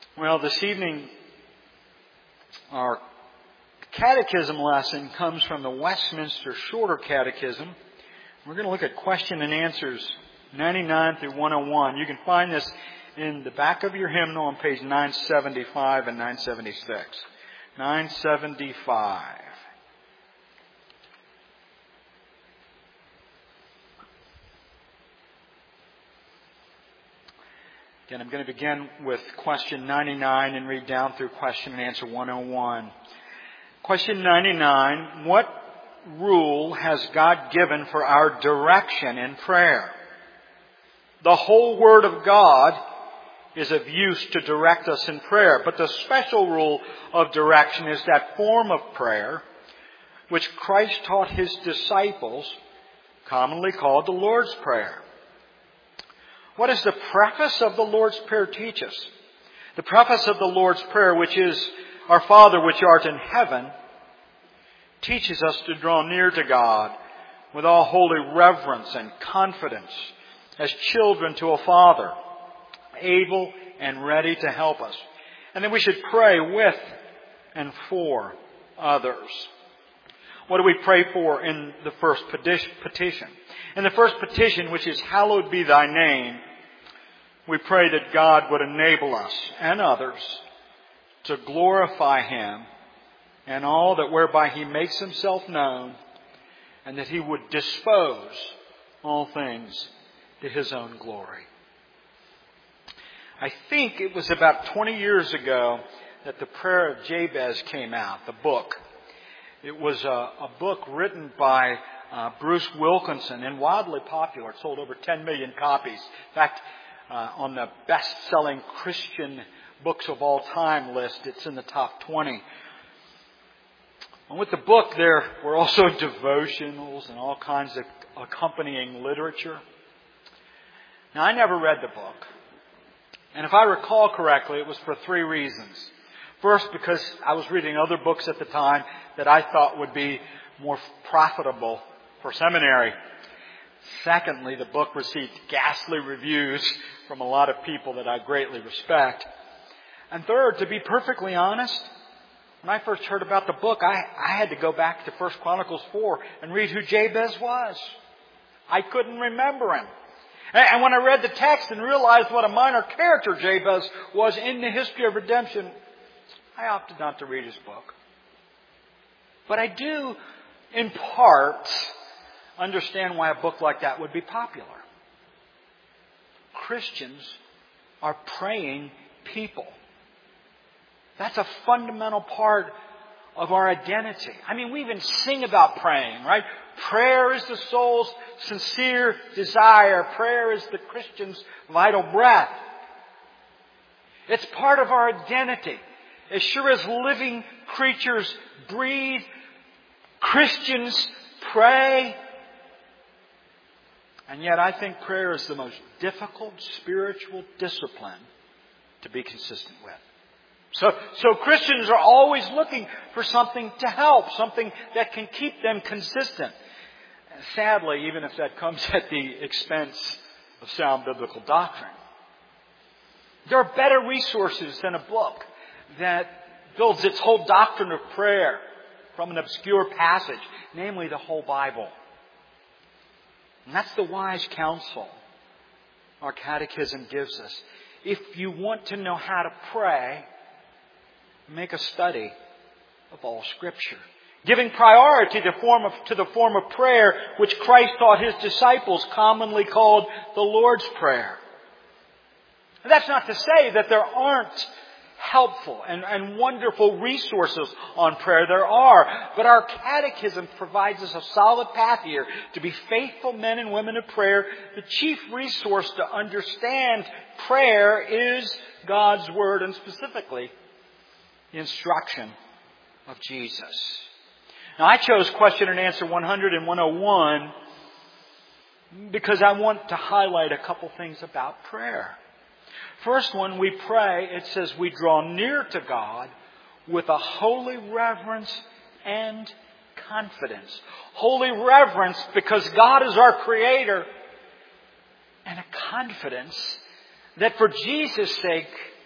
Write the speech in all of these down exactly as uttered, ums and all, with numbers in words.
Well, this evening, our catechism lesson comes from the Westminster Shorter Catechism. We're going to look at question and answers ninety-nine through one oh one. You can find this in the back of your hymnal on page nine seventy-five and nine seventy-six. nine seventy-five. Again, I'm going to begin with question ninety-nine and read down through question and answer one oh one. Question ninety-nine, what rule has God given for our direction in prayer? The whole Word of God is of use to direct us in prayer, but the special rule of direction is that form of prayer which Christ taught His disciples, commonly called the Lord's Prayer. What does the preface of the Lord's Prayer teach us? The preface of the Lord's Prayer, which is, Our Father which art in heaven, teaches us to draw near to God with all holy reverence and confidence as children to a Father, able and ready to help us. And then we should pray with and for others. What do we pray for in the first petition? In the first petition, which is, Hallowed be thy name, we pray that God would enable us and others to glorify Him and all that whereby He makes Himself known, and that He would dispose all things to His own glory. I think it was about twenty years ago that the Prayer of Jabez came out, the book. It was a, a book written by uh, Bruce Wilkinson and wildly popular. It sold over ten million copies. In fact, uh, on the best-selling Christian books of all time list, it's in the top twenty. And with the book, there were also devotionals and all kinds of accompanying literature. Now, I never read the book. And if I recall correctly, it was for three reasons. First, because I was reading other books at the time that I thought would be more profitable for seminary. Secondly, the book received ghastly reviews from a lot of people that I greatly respect. And third, to be perfectly honest, when I first heard about the book, I, I had to go back to First Chronicles four and read who Jabez was. I couldn't remember him. And when I read the text and realized what a minor character Jabez was in the history of redemption, I opted not to read his book. But I do, in part, understand why a book like that would be popular. Christians are praying people. That's a fundamental part of our identity. I mean, we even sing about praying, right? Prayer is the soul's sincere desire. Prayer is the Christian's vital breath. It's part of our identity. As sure as living creatures breathe, Christians pray. And yet I think prayer is the most difficult spiritual discipline to be consistent with. So, so Christians are always looking for something to help, something that can keep them consistent. Sadly, even if that comes at the expense of sound biblical doctrine. There are better resources than a book that builds its whole doctrine of prayer from an obscure passage, namely the whole Bible. And that's the wise counsel our catechism gives us. If you want to know how to pray, make a study of all Scripture, giving priority to, form of, to the form of prayer which Christ taught His disciples, commonly called the Lord's Prayer. And that's not to say that there aren't helpful and, and wonderful resources on prayer. There are. But our catechism provides us a solid path here to be faithful men and women of prayer. The chief resource to understand prayer is God's Word, and specifically the instruction of Jesus. Now, I chose question and answer one hundred and one oh one because I want to highlight a couple things about prayer. First, when we pray, it says we draw near to God with a holy reverence and confidence. Holy reverence because God is our Creator, and a confidence that for Jesus' sake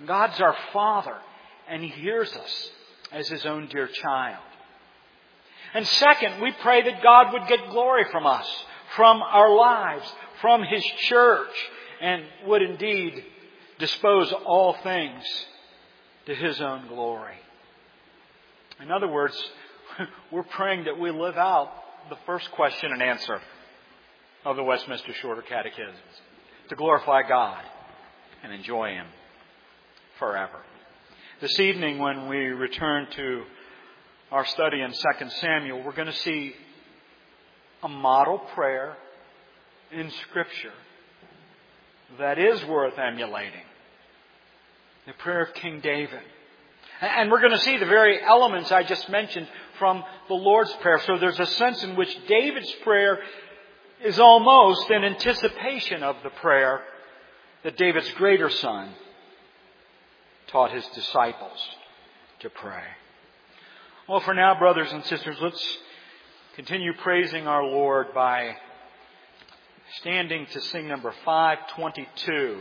God's our Father, and He hears us as His own dear child. And second, we pray that God would get glory from us, from our lives, from His church, and would indeed dispose all things to His own glory. In other words, we're praying that we live out the first question and answer of the Westminster Shorter Catechism, to glorify God and enjoy Him forever. This evening, when we return to our study in Second Samuel, we're going to see a model prayer in Scripture that is worth emulating. The prayer of King David. And we're going to see the very elements I just mentioned from the Lord's Prayer. So there's a sense in which David's prayer is almost an anticipation of the prayer that David's greater son taught his disciples to pray. Well, for now, brothers and sisters, let's continue praising our Lord by standing to sing number five twenty-two.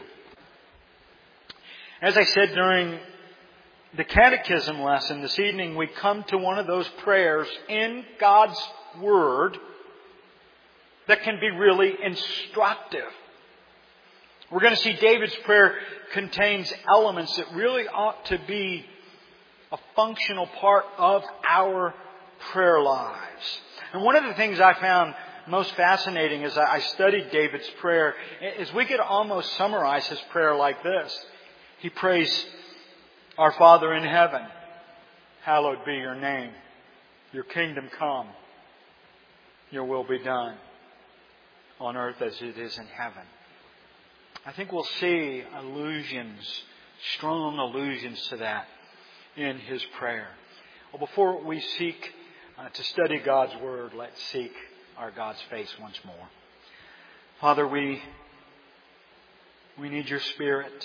As I said during the catechism lesson this evening, we come to one of those prayers in God's Word that can be really instructive. We're going to see David's prayer contains elements that really ought to be a functional part of our prayer lives. And one of the things I found most fascinating as I studied David's prayer is we could almost summarize his prayer like this. He prays, "Our Father in heaven, hallowed be your name. Your kingdom come. Your will be done on earth as it is in heaven." I think we'll see allusions, strong allusions to that in his prayer. Well, before we seek uh, to study God's Word, let's seek our God's face once more. Father, we, we need your Spirit.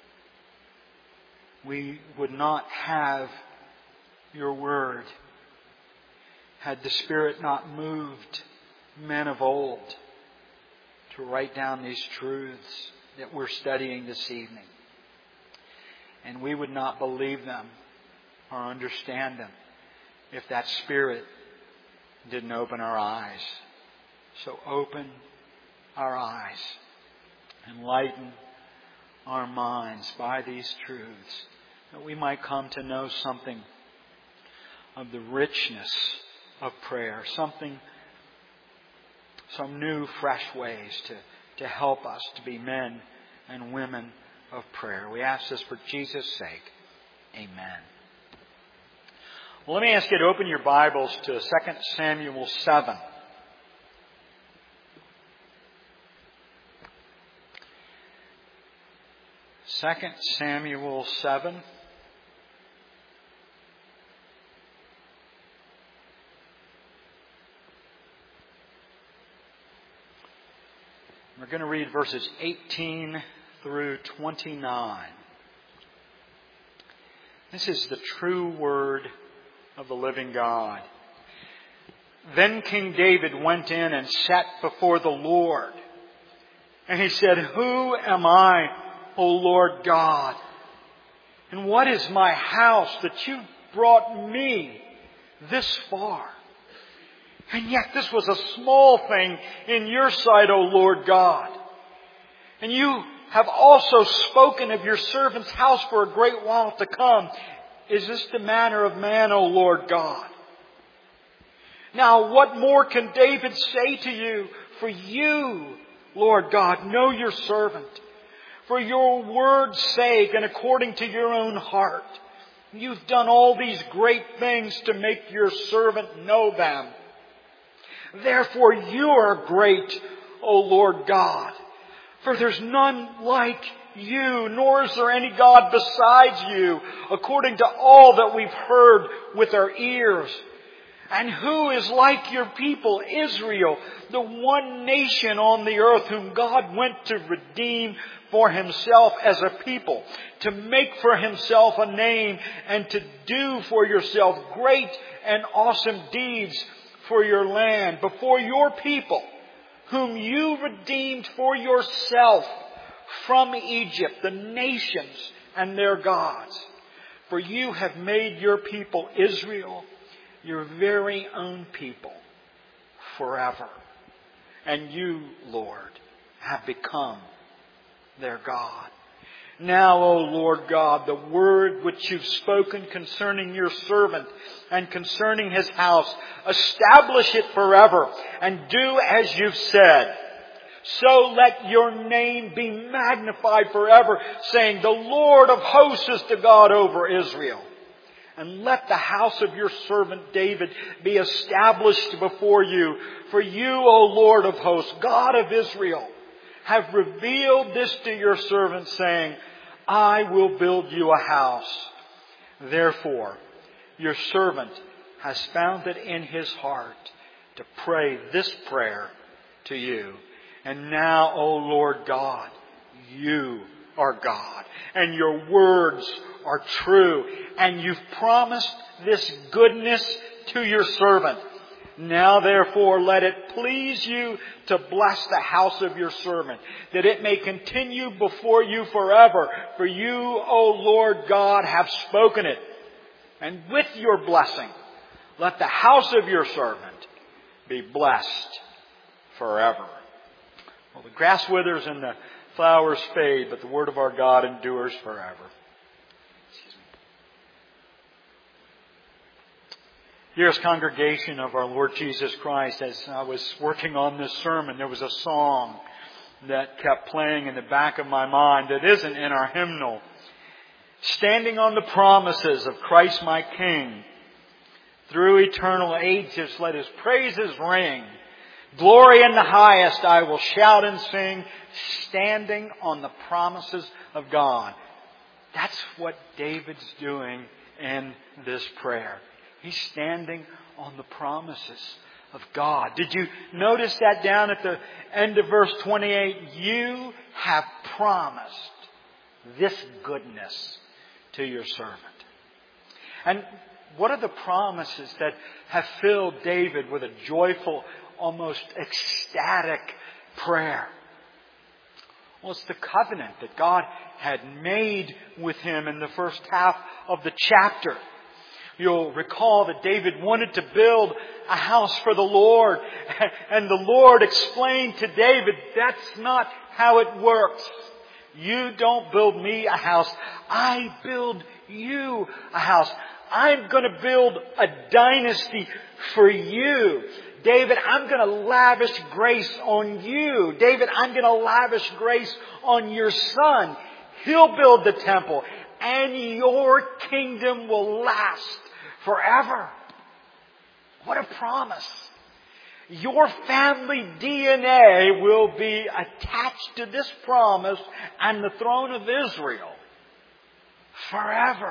We would not have your Word had the Spirit not moved men of old to write down these truths that we're studying this evening. And we would not believe them or understand them if that Spirit didn't open our eyes. So open our eyes, enlighten our minds by these truths, that we might come to know something of the richness of prayer, something, some new, fresh ways to, to help us to be men and women of prayer. We ask this for Jesus' sake. Amen. Well, let me ask you to open your Bibles to Second Samuel seven. Second Samuel seven. We're going to read verses eighteen through twenty-nine. This is the true word of the living God. Then King David went in and sat before the Lord. And he said, "Who am I, O Lord God? And what is my house that you brought me this far? And yet this was a small thing in your sight, O Lord God. And you have also spoken of your servant's house for a great while to come. Is this the manner of man, O Lord God? Now what more can David say to you? For you, Lord God, know your servant. For your word's sake and according to your own heart, you've done all these great things to make your servant know them. Therefore you are great, O Lord God. For there's none like you, nor is there any God besides you, according to all that we've heard with our ears. And who is like your people, Israel, the one nation on the earth whom God went to redeem for Himself as a people, to make for Himself a name, and to do for yourself great and awesome deeds for your land, before your people, whom you redeemed for yourself from Egypt, the nations and their gods. For you have made your people Israel your very own people forever. And you, Lord, have become their God. Now, O Lord God, the word which you've spoken concerning your servant and concerning his house, establish it forever and do as you've said. So let your name be magnified forever, saying, the Lord of hosts is the God over Israel. And let the house of your servant David be established before you. For you, O Lord of hosts, God of Israel, have revealed this to your servant, saying, I will build you a house. Therefore, your servant has found it in his heart to pray this prayer to you. And now, O Lord God, you are God, and your words are true, and you've promised this goodness to your servant. Now, therefore, let it please you to bless the house of your servant, that it may continue before you forever. For you, O Lord God, have spoken it. And with your blessing, let the house of your servant be blessed forever. Well, the grass withers and the flowers fade, but the word of our God endures forever. Dearest congregation of our Lord Jesus Christ, as I was working on this sermon, there was a song that kept playing in the back of my mind that isn't in our hymnal. Standing on the promises of Christ my King, through eternal ages let His praises ring. Glory in the highest I will shout and sing, standing on the promises of God. That's what David's doing in this prayer. He's standing on the promises of God. Did you notice that down at the end of verse twenty-eight? You have promised this goodness to your servant. And what are the promises that have filled David with a joyful, almost ecstatic prayer? Well, it's the covenant that God had made with him in the first half of the chapter. You'll recall that David wanted to build a house for the Lord. And the Lord explained to David, that's not how it works. You don't build me a house. I build you a house. I'm going to build a dynasty for you. David, I'm going to lavish grace on you. David, I'm going to lavish grace on your son. He'll build the temple, and your kingdom will last forever. What a promise. Your family D N A will be attached to this promise and the throne of Israel forever.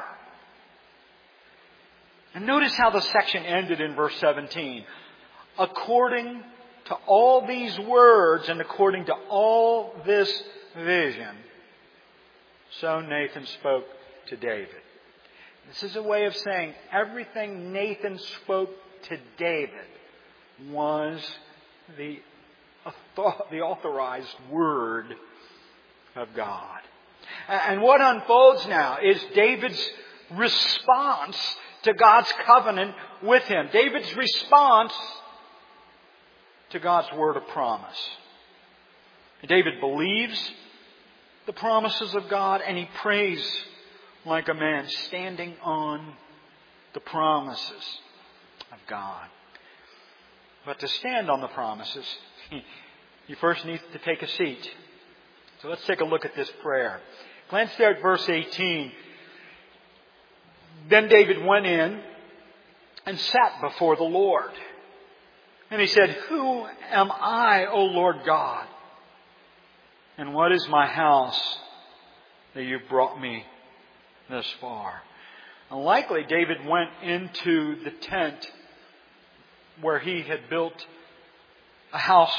And notice how the section ended in verse seventeen. According to all these words and according to all this vision, so Nathan spoke to David. This is a way of saying everything Nathan spoke to David was the, the authorized word of God. And what unfolds now is David's response to God's covenant with him. David's response to God's word of promise. David believes the promises of God, and he prays like a man standing on the promises of God. But to stand on the promises, you first need to take a seat. So let's take a look at this prayer. Glance there at verse eighteen. Then David went in and sat before the Lord. And he said, Who am I, O Lord God? And what is my house that you've brought me this far? And likely David went into the tent where he had built a house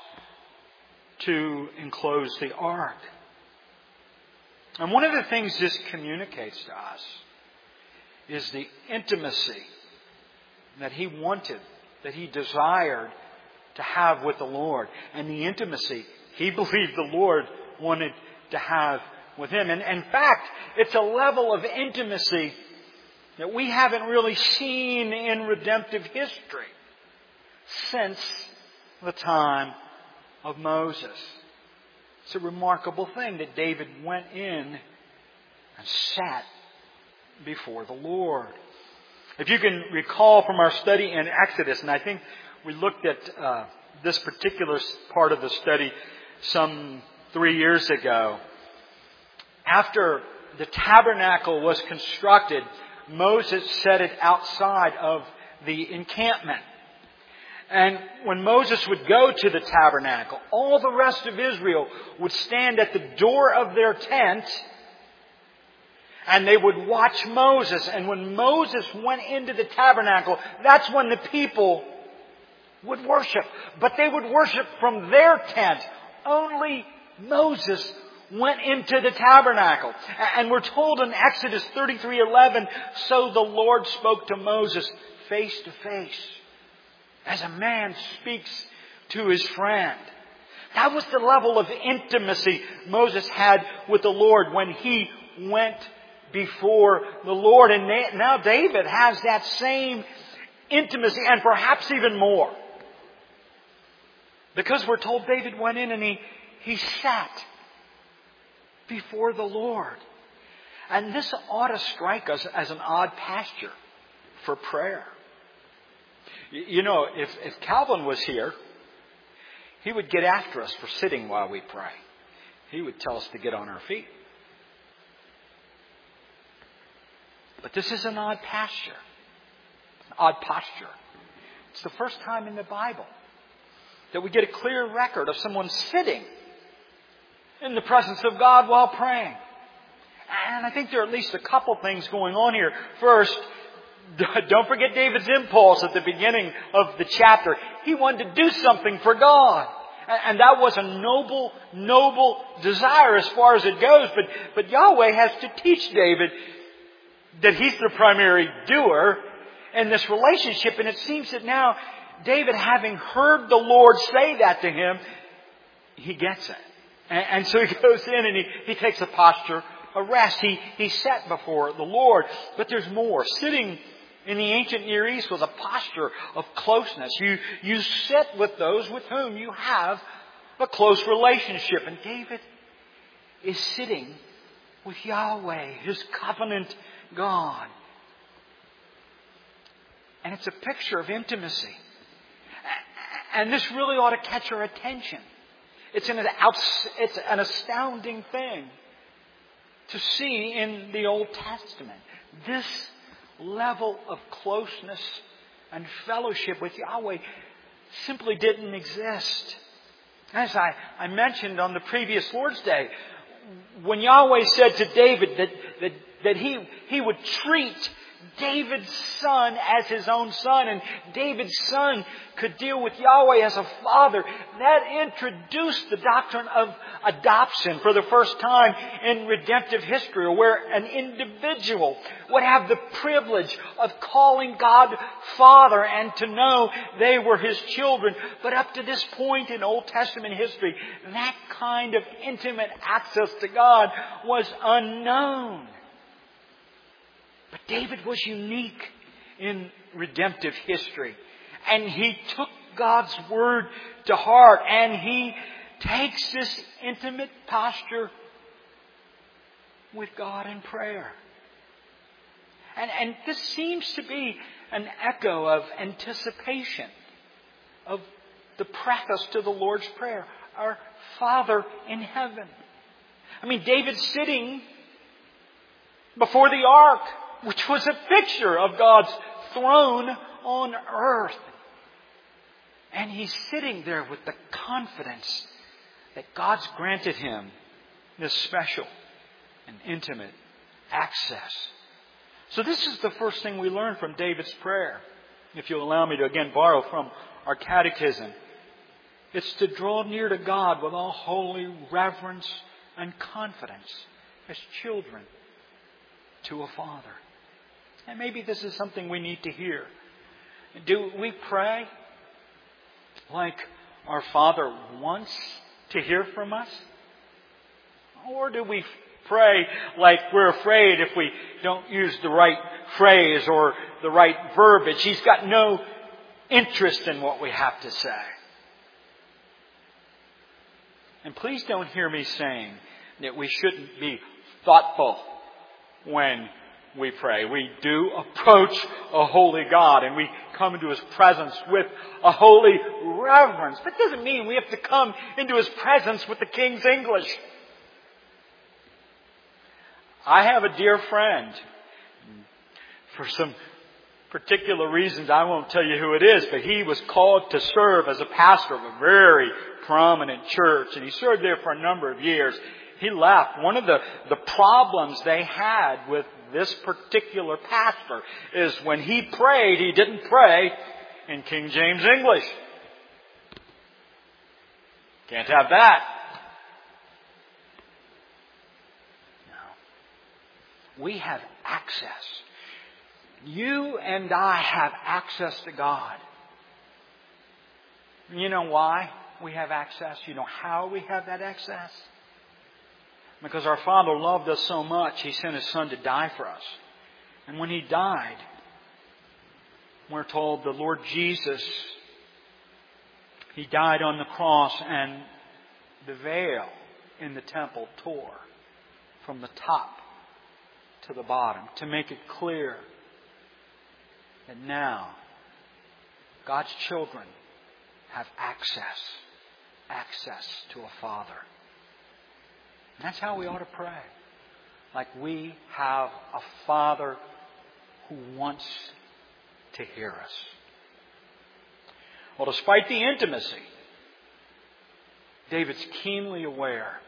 to enclose the ark. And one of the things this communicates to us is the intimacy that he wanted, that he desired to have with the Lord. And the intimacy he believed the Lord wanted to have with Him. And in fact, it's a level of intimacy that we haven't really seen in redemptive history since the time of Moses. It's a remarkable thing that David went in and sat before the Lord. If you can recall from our study in Exodus, and I think we looked at uh, this particular part of the study some three years ago. After the tabernacle was constructed, Moses set it outside of the encampment. And when Moses would go to the tabernacle, all the rest of Israel would stand at the door of their tent and they would watch Moses. And when Moses went into the tabernacle, that's when the people would worship. But they would worship from their tent. Only Moses went into the tabernacle. And we're told in Exodus thirty-three eleven, so the Lord spoke to Moses face to face, as a man speaks to his friend. That was the level of intimacy Moses had with the Lord when he went before the Lord. And now David has that same intimacy, and perhaps even more. Because we're told David went in and he, he sat before the Lord. And this ought to strike us as an odd pasture for prayer. You know, if, if Calvin was here, he would get after us for sitting while we pray. He would tell us to get on our feet. But this is an odd pasture. An odd posture. It's the first time in the Bible that we get a clear record of someone sitting in the presence of God while praying. And I think there are at least a couple things going on here. First, don't forget David's impulse at the beginning of the chapter. He wanted to do something for God. And that was a noble, noble desire as far as it goes. But, but Yahweh has to teach David that He's the primary doer in this relationship. And it seems that now David, having heard the Lord say that to him, he gets it. And, and so he goes in and he, he takes a posture of rest. He, he sat before the Lord. But there's more. Sitting in the ancient Near East was a posture of closeness. You, you sit with those with whom you have a close relationship. And David is sitting with Yahweh, His covenant God. And it's a picture of intimacy. And this really ought to catch our attention. It's an, it's an astounding thing to see in the Old Testament. This level of closeness and fellowship with Yahweh simply didn't exist. As I, I mentioned on the previous Lord's Day, when Yahweh said to David that, that, that he, he would treat David's son as his own son, and David's son could deal with Yahweh as a father, that introduced the doctrine of adoption for the first time in redemptive history, where an individual would have the privilege of calling God Father and to know they were his children. But up to this point in Old Testament history, that kind of intimate access to God was unknown. But David was unique in redemptive history. And he took God's Word to heart. And he takes this intimate posture with God in prayer. And, and this seems to be an echo of anticipation of the preface to the Lord's Prayer. Our Father in heaven. I mean, David's sitting before the ark, which was a picture of God's throne on earth. And he's sitting there with the confidence that God's granted him this special and intimate access. So this is the first thing we learn from David's prayer. If you'll allow me to again borrow from our catechism. It's to draw near to God with all holy reverence and confidence as children to a Father. And maybe this is something we need to hear. Do we pray like our Father wants to hear from us? Or do we pray like we're afraid if we don't use the right phrase or the right verbiage. He's got no interest in what we have to say. And please don't hear me saying that we shouldn't be thoughtful when we pray. We do approach a holy God and we come into His presence with a holy reverence. But it doesn't mean we have to come into His presence with the King's English. I have a dear friend. For some particular reasons, I won't tell you who it is, but he was called to serve as a pastor of a very prominent church, and he served there for a number of years. He left. One of the, the problems they had with this particular pastor is when he prayed, he didn't pray in King James English. Can't have that. No. We have access. You and I have access to God. You know why we have access? You know how we have that access? Because our Father loved us so much, He sent His Son to die for us. And when He died, we're told the Lord Jesus, He died on the cross and the veil in the temple tore from the top to the bottom to make it clear that now God's children have access, access to a Father. And that's how we ought to pray. Like we have a Father who wants to hear us. Well, despite the intimacy, David's keenly aware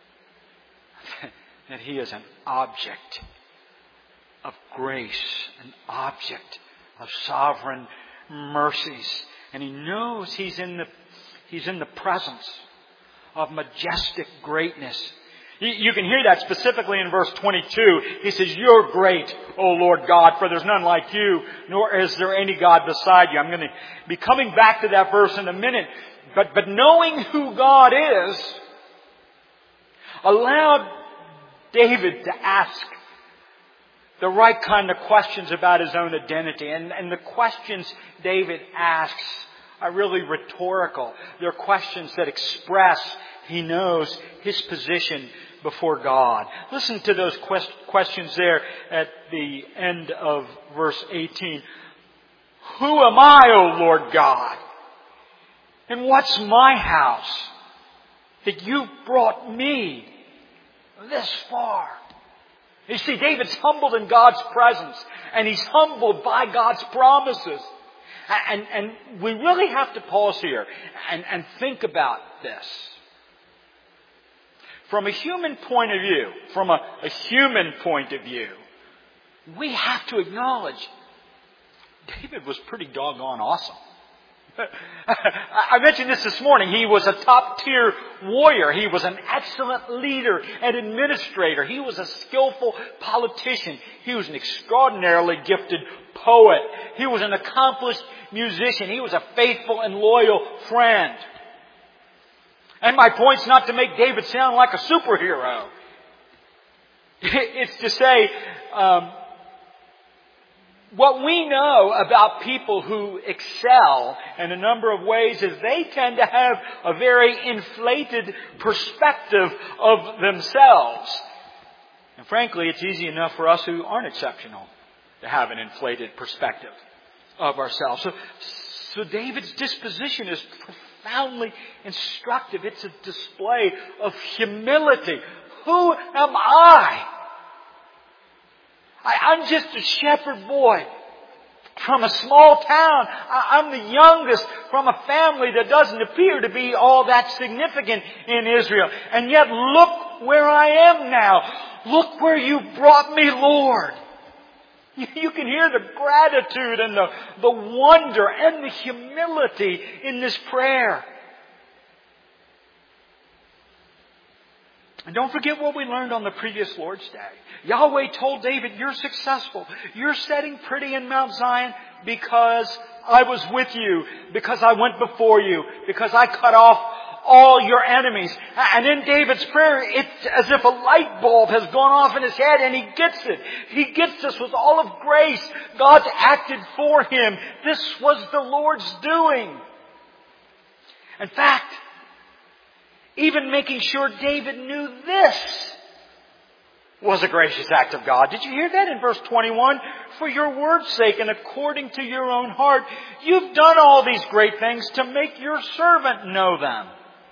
that he is an object of grace, an object of sovereign mercies. And he knows he's in the, he's in the presence of majestic greatness. You can hear that specifically in verse twenty-two. He says, "You're great, O Lord God, for there's none like you, nor is there any God beside you." I'm going to be coming back to that verse in a minute. But, but knowing who God is allowed David to ask the right kind of questions about his own identity. And, and the questions David asks are really rhetorical. They're questions that express he knows his position before God. Listen to those quest- questions there at the end of verse eighteen. Who am I, O Lord God? And what's my house that you brought me this far? You see, David's humbled in God's presence, and he's humbled by God's promises. And, and we really have to pause here and, and think about this. From a human point of view, from a, a human point of view, we have to acknowledge David was pretty doggone awesome. I mentioned this this morning. He was a top-tier warrior. He was an excellent leader and administrator. He was a skillful politician. He was an extraordinarily gifted poet. He was an accomplished musician. He was a faithful and loyal friend. And my point's not to make David sound like a superhero. It's to say, um, what we know about people who excel in a number of ways is they tend to have a very inflated perspective of themselves. And frankly, it's easy enough for us who aren't exceptional to have an inflated perspective of ourselves. So, so David's disposition is profoundly instructive. It's a display of humility. Who am I? I, I'm just a shepherd boy from a small town. I, I'm the youngest from a family that doesn't appear to be all that significant in Israel. And yet look where I am now. Look where you brought me, Lord. You, you can hear the gratitude and the, the wonder and the humility in this prayer. And don't forget what we learned on the previous Lord's Day. Yahweh told David, you're successful. You're setting pretty in Mount Zion because I was with you, because I went before you, because I cut off all your enemies. And in David's prayer, it's as if a light bulb has gone off in his head and he gets it. He gets this with all of grace. God's acted for him. This was the Lord's doing. In fact, even making sure David knew this was a gracious act of God. Did you hear that in verse twenty-one? For your word's sake and according to your own heart, you've done all these great things to make your servant know them.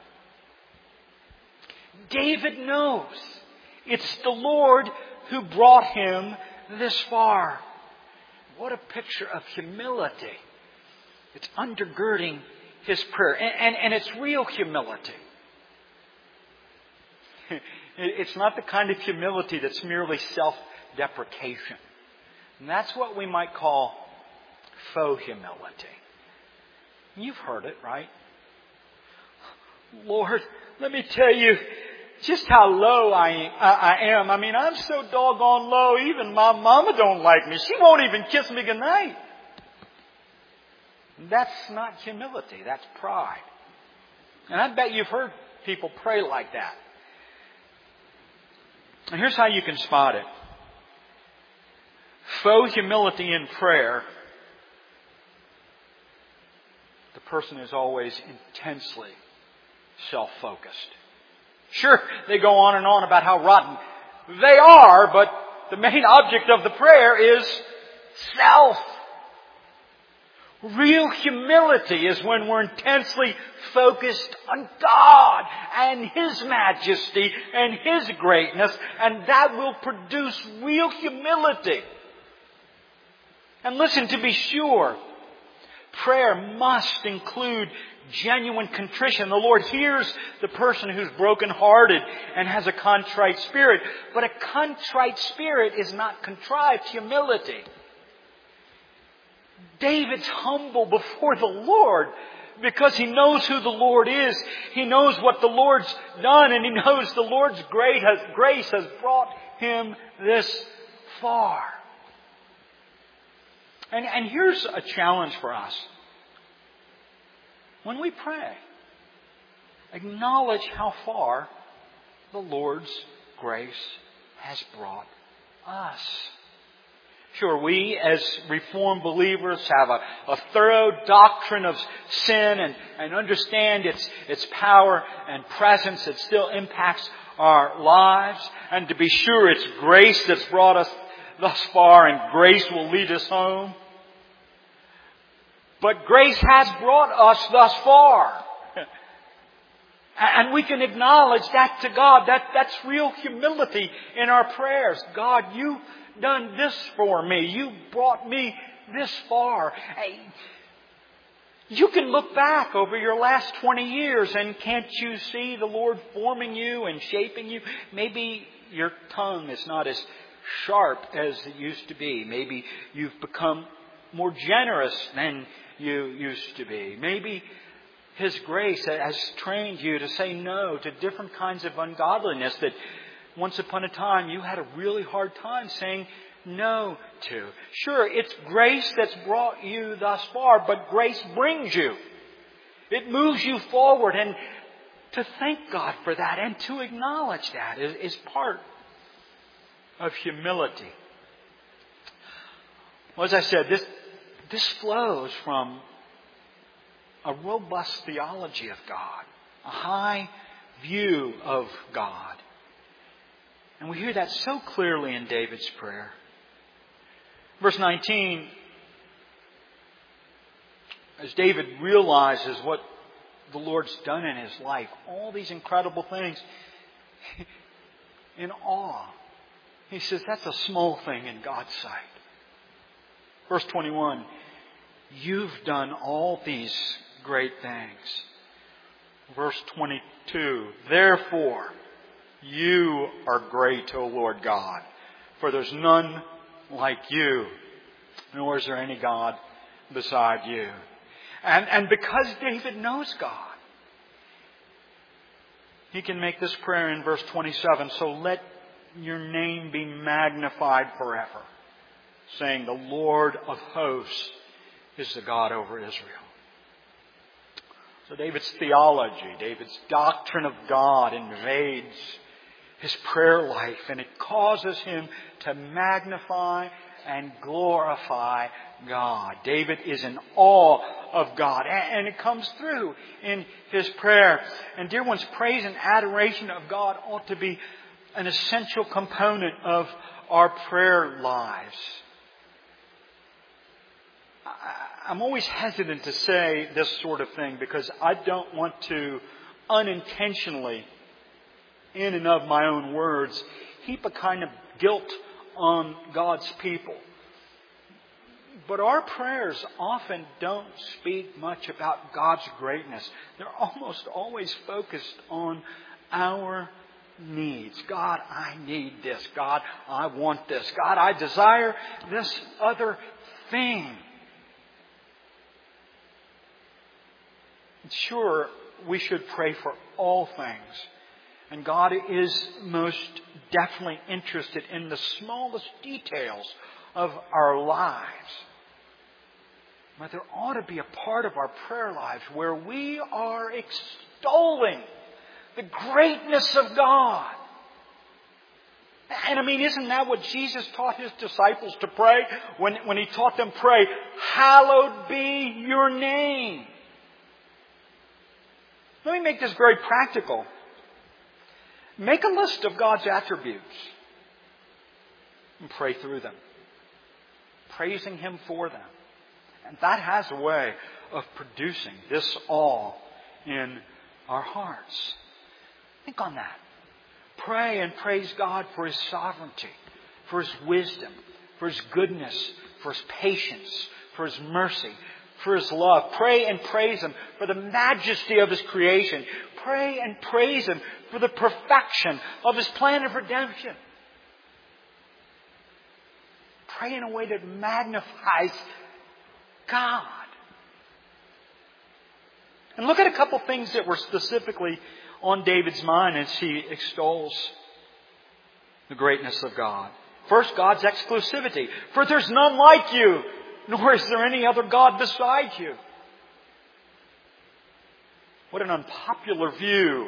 David knows it's the Lord who brought him this far. What a picture of humility. It's undergirding his prayer. And, and, and it's real humility. It's not the kind of humility that's merely self-deprecation. And that's what we might call faux humility. You've heard it, right? Lord, let me tell you just how low I, I am. I mean, I'm so doggone low, even my mama don't like me. She won't even kiss me goodnight. That's not humility. That's pride. And I bet you've heard people pray like that. And here's how you can spot it. Faux humility in prayer. The person is always intensely self-focused. Sure, they go on and on about how rotten they are, but the main object of the prayer is self. Real humility is when we're intensely focused on God and His majesty and His greatness, and that will produce real humility. And listen, to be sure, prayer must include genuine contrition. The Lord hears the person who's brokenhearted and has a contrite spirit, but a contrite spirit is not contrived humility. David's humble before the Lord because he knows who the Lord is. He knows what the Lord's done, and he knows the Lord's grace has, grace has brought him this far. And, and here's a challenge for us. When we pray, acknowledge how far the Lord's grace has brought us. Sure, we as Reformed believers have a, a thorough doctrine of sin and, and understand its, its power and presence. It still impacts our lives. And to be sure, it's grace that's brought us thus far, and grace will lead us home. But grace has brought us thus far. And we can acknowledge that to God. That, that's real humility in our prayers. God, you've done this for me. You brought me this far. You can look back over your last twenty years and can't you see the Lord forming you and shaping you? Maybe your tongue is not as sharp as it used to be. Maybe you've become more generous than you used to be. Maybe His grace has trained you to say no to different kinds of ungodliness that once upon a time you had a really hard time saying no to. Sure, it's grace that's brought you thus far, but grace brings you. It moves you forward, and to thank God for that and to acknowledge that is, is part of humility. Well, as I said, this This flows from a robust theology of God, a high view of God. And we hear that so clearly in David's prayer. Verse nineteen, as David realizes what the Lord's done in his life, all these incredible things, in awe, he says, that's a small thing in God's sight. Verse twenty-one, you've done all these great things. Verse twenty-two, therefore, you are great, O Lord God, for there's none like you, nor is there any God beside you. And, and because David knows God, he can make this prayer in verse twenty-seven, so let your name be magnified forever, saying, the Lord of hosts is the God over Israel. So David's theology, David's doctrine of God invades his prayer life, and it causes him to magnify and glorify God. David is in awe of God, and it comes through in his prayer. And dear ones, praise and adoration of God ought to be an essential component of our prayer lives. I'm always hesitant to say this sort of thing because I don't want to unintentionally, in and of my own words, heap a kind of guilt on God's people. But our prayers often don't speak much about God's greatness. They're almost always focused on our needs. God, I need this. God, I want this. God, I desire this other thing. Sure, we should pray for all things. And God is most definitely interested in the smallest details of our lives. But there ought to be a part of our prayer lives where we are extolling the greatness of God. And I mean, isn't that what Jesus taught His disciples to pray? When, when He taught them pray, hallowed be your name. Let me make this very practical. Make a list of God's attributes and pray through them, praising Him for them. And that has a way of producing this awe in our hearts. Think on that. Pray and praise God for His sovereignty, for His wisdom, for His goodness, for His patience, for His mercy, for His love. Pray and praise Him for the majesty of His creation. Pray and praise Him for the perfection of His plan of redemption. Pray in a way that magnifies God. And look at a couple things that were specifically on David's mind as he extols the greatness of God. First, God's exclusivity. For there's none like you, nor is there any other God beside you. What an unpopular view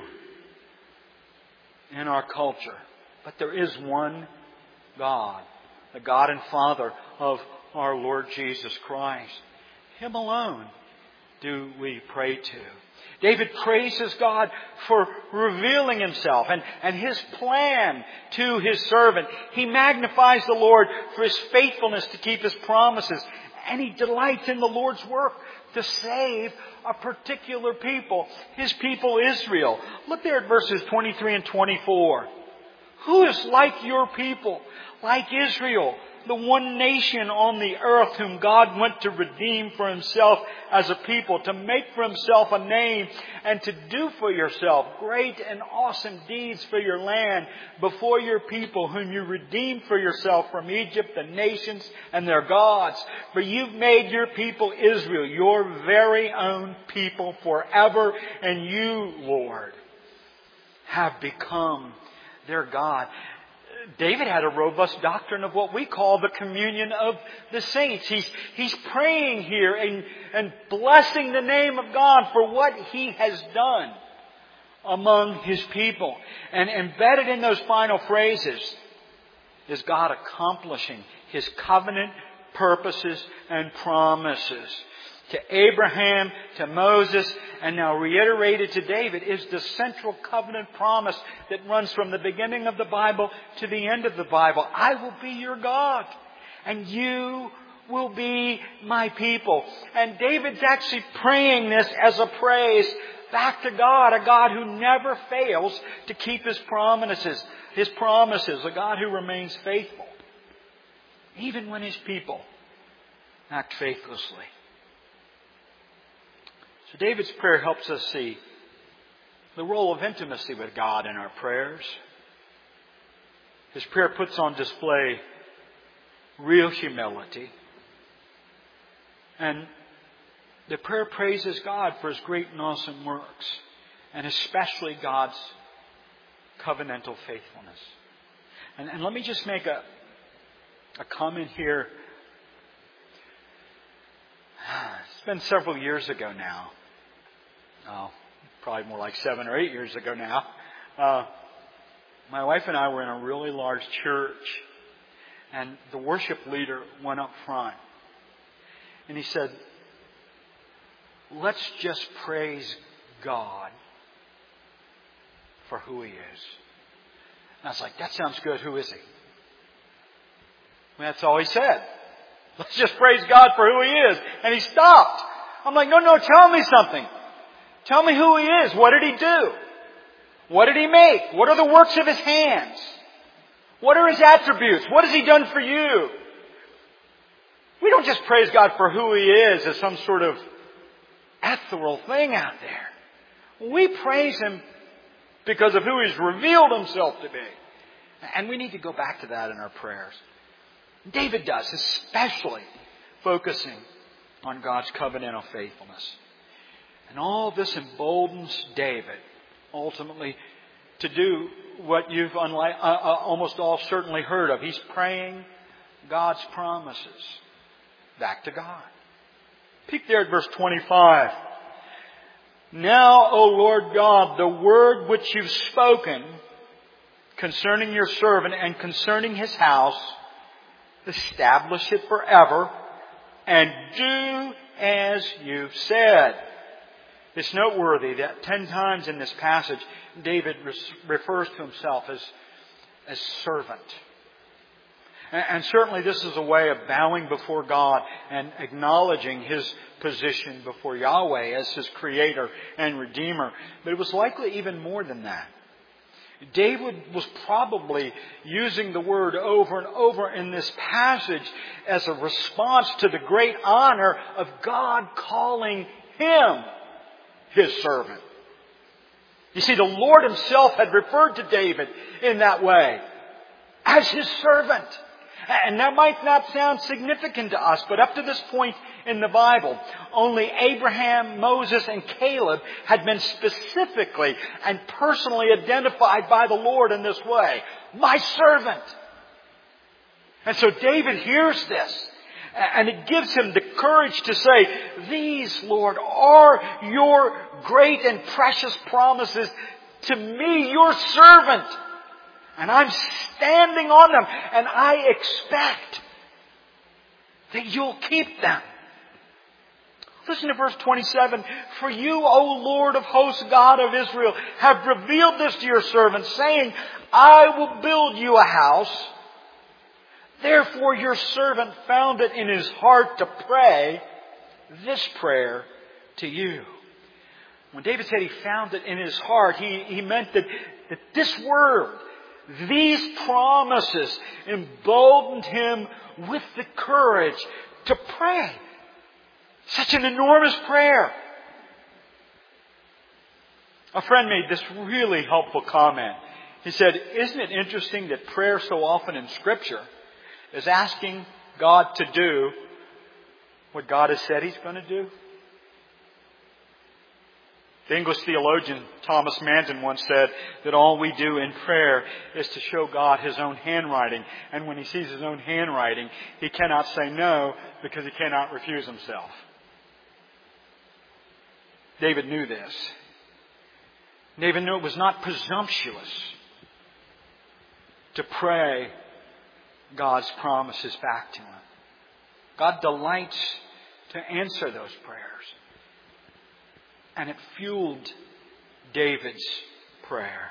in our culture. But there is one God, the God and Father of our Lord Jesus Christ. Him alone do we pray to. David praises God for revealing Himself and, and His plan to His servant. He magnifies the Lord for His faithfulness to keep His promises. And he delights in the Lord's work to save a particular people, His people Israel. Look there at verses twenty-three and twenty-four. Who is like your people, like Israel, the one nation on the earth whom God went to redeem for Himself as a people, to make for Himself a name, and to do for yourself great and awesome deeds for your land before your people, whom you redeemed for yourself from Egypt, the nations and their gods. For you've made your people Israel your very own people forever, and you, Lord, have become their God. David had a robust doctrine of what we call the communion of the saints. He's, he's praying here and, and blessing the name of God for what He has done among His people. And embedded in those final phrases is God accomplishing His covenant purposes and promises. To Abraham, to Moses, and now reiterated to David is the central covenant promise that runs from the beginning of the Bible to the end of the Bible. I will be your God, and you will be my people. And David's actually praying this as a praise back to God, a God who never fails to keep His promises, His promises, a God who remains faithful, even when His people act faithlessly. So David's prayer helps us see the role of intimacy with God in our prayers. His prayer puts on display real humility. And the prayer praises God for His great and awesome works, and especially God's covenantal faithfulness. And, and let me just make a, a comment here. It's been several years ago now. oh, probably more like seven or eight years ago now, uh, my wife and I were in a really large church, and the worship leader went up front, and he said, let's just praise God for who He is. And I was like, that sounds good. Who is He? And that's all he said. Let's just praise God for who He is. And he stopped. I'm like, no, no, tell me something. Tell me who He is. What did He do? What did He make? What are the works of His hands? What are His attributes? What has He done for you? We don't just praise God for who He is as some sort of ethereal thing out there. We praise Him because of who He's revealed Himself to be. And we need to go back to that in our prayers. David does, especially focusing on God's covenantal faithfulness. And all this emboldens David, ultimately, to do what you've unlike, uh, uh, almost all certainly heard of. He's praying God's promises back to God. Peek there at verse twenty-five. Now, O Lord God, the word which you've spoken concerning your servant and concerning his house, establish it forever, and do as you've said. It's noteworthy that ten times in this passage, David refers to himself as, as servant. And certainly this is a way of bowing before God and acknowledging His position before Yahweh as His Creator and Redeemer. But it was likely even more than that. David was probably using the word over and over in this passage as a response to the great honor of God calling him His servant. You see, the Lord Himself had referred to David in that way, as His servant. And that might not sound significant to us, but up to this point in the Bible, only Abraham, Moses, and Caleb had been specifically and personally identified by the Lord in this way. My servant. And so David hears this, and it gives him the courage to say, these, Lord, are your great and precious promises to me, your servant. And I'm standing on them. And I expect that you'll keep them. Listen to verse twenty-seven. For you, O Lord of hosts, God of Israel, have revealed this to your servant, saying, I will build you a house. Therefore your servant found it in his heart to pray this prayer to you. When David said he found it in his heart, he, he meant that, that this word, these promises emboldened him with the courage to pray. Such an enormous prayer. A friend made this really helpful comment. He said, isn't it interesting that prayer so often in Scripture is asking God to do what God has said He's going to do? The English theologian Thomas Manton once said that all we do in prayer is to show God His own handwriting. And when He sees His own handwriting, He cannot say no because He cannot refuse Himself. David knew this. David knew it was not presumptuous to pray God's promises back to Him. God delights to answer those prayers. And it fueled David's prayer.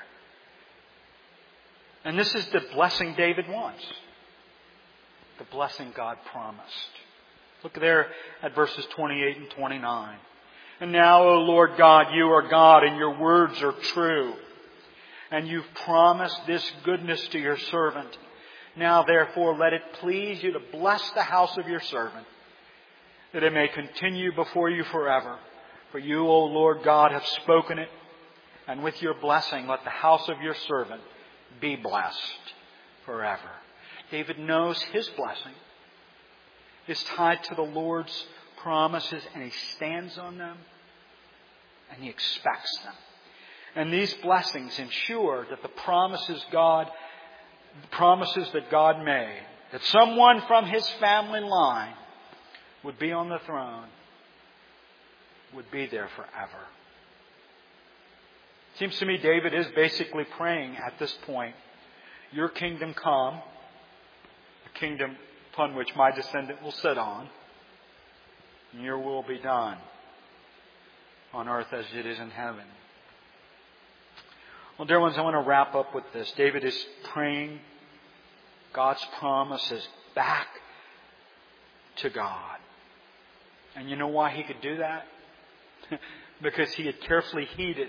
And this is the blessing David wants. The blessing God promised. Look there at verses twenty-eight and twenty-nine. And now, O Lord God, you are God and your words are true. And you've promised this goodness to your servant. Now, therefore, let it please you to bless the house of your servant, that it may continue before you forever. For you, O Lord God, have spoken it, and with your blessing let the house of your servant be blessed forever. David knows his blessing is tied to the Lord's promises, and he stands on them, and he expects them. And these blessings ensure that the promises God, the promises that God made, that someone from his family line would be on the throne, would be there forever. Seems to me David is basically praying at this point, Your kingdom come, the kingdom upon which my descendant will sit on, and Your will be done on earth as it is in heaven. Well, dear ones, I want to wrap up with this. David is praying God's promises back to God. And you know why he could do that? Because he had carefully heeded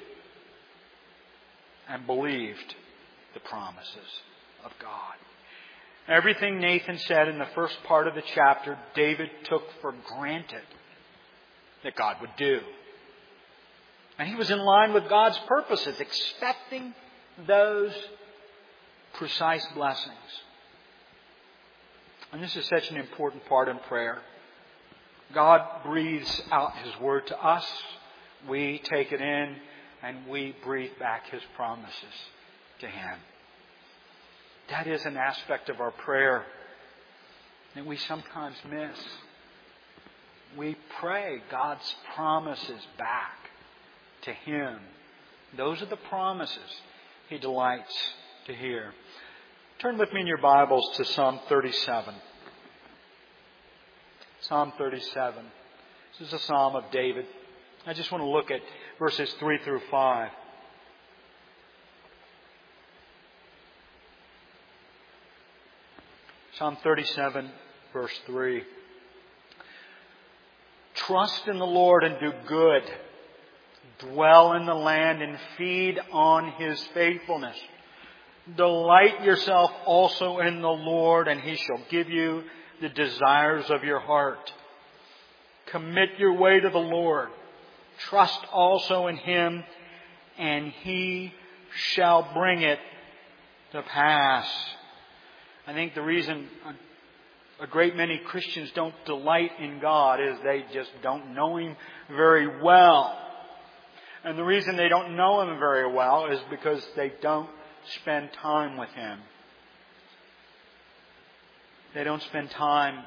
and believed the promises of God. Everything Nathan said in the first part of the chapter, David took for granted that God would do. And he was in line with God's purposes, expecting those precise blessings. And this is such an important part in prayer. God breathes out His Word to us. We take it in and we breathe back His promises to Him. That is an aspect of our prayer that we sometimes miss. We pray God's promises back to Him. Those are the promises He delights to hear. Turn with me in your Bibles to Psalm thirty-seven. Psalm thirty-seven. This is a psalm of David. I just want to look at verses three through five. Psalm thirty-seven, verse three. Trust in the Lord and do good. Dwell in the land and feed on His faithfulness. Delight yourself also in the Lord, and He shall give you the desires of your heart. Commit your way to the Lord. Trust also in Him, and He shall bring it to pass. I think the reason a great many Christians don't delight in God is they just don't know Him very well. And the reason they don't know Him very well is because they don't spend time with Him. They don't spend time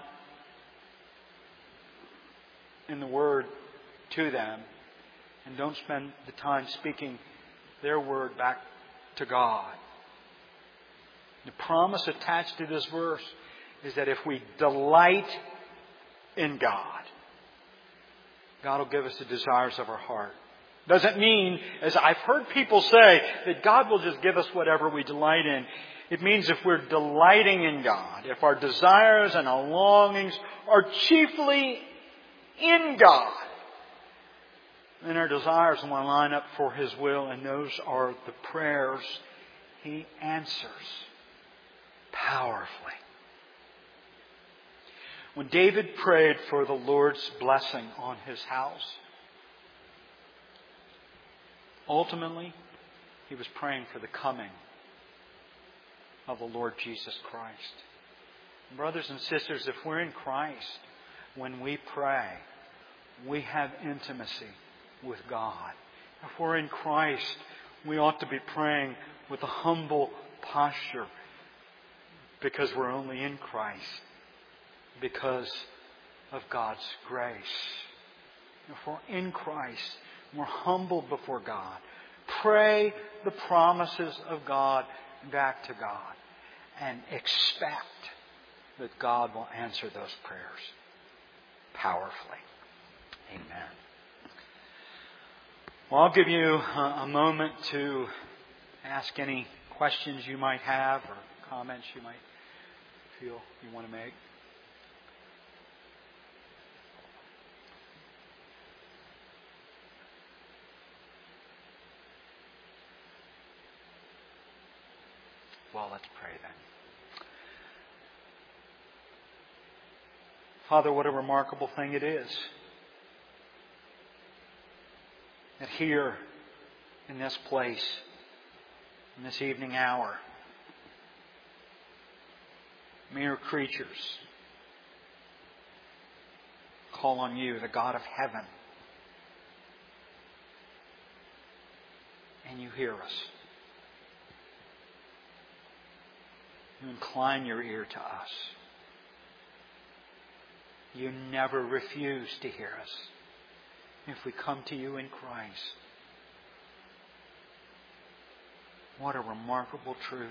in the Word to them, and don't spend the time speaking their Word back to God. The promise attached to this verse is that if we delight in God, God will give us the desires of our heart. Doesn't mean, as I've heard people say, that God will just give us whatever we delight in. It means if we're delighting in God, if our desires and our longings are chiefly in God, then our desires will line up for His will, and those are the prayers He answers powerfully. When David prayed for the Lord's blessing on his house, ultimately, he was praying for the coming of the Lord Jesus Christ. Brothers and sisters, if we're in Christ, when we pray, we have intimacy with God. If we're in Christ, we ought to be praying with a humble posture, because we're only in Christ because of God's grace. If we're in Christ, we're humbled before God. Pray the promises of God back to God, and expect that God will answer those prayers powerfully. Amen. Well, I'll give you a moment to ask any questions you might have or comments you might feel you want to make. Well, let's pray then. Father, what a remarkable thing it is that here in this place, in this evening hour, mere creatures call on You, the God of heaven, and You hear us. You incline Your ear to us. You never refuse to hear us if we come to You in Christ. What a remarkable truth.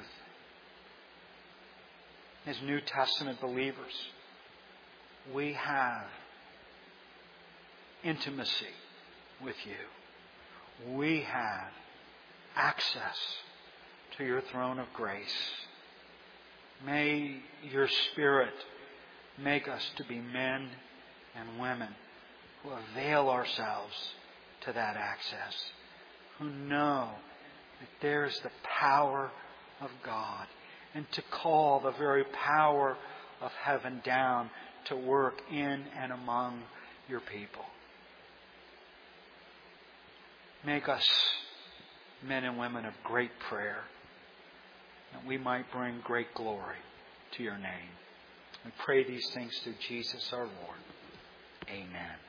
As New Testament believers, we have intimacy with you. We have access to your throne of grace. May your Spirit make us to be men and women who avail ourselves to that access, who know that there's the power of God, and to call the very power of heaven down to work in and among your people. Make us men and women of great prayer, that we might bring great glory to your name. We pray these things through Jesus our Lord. Amen.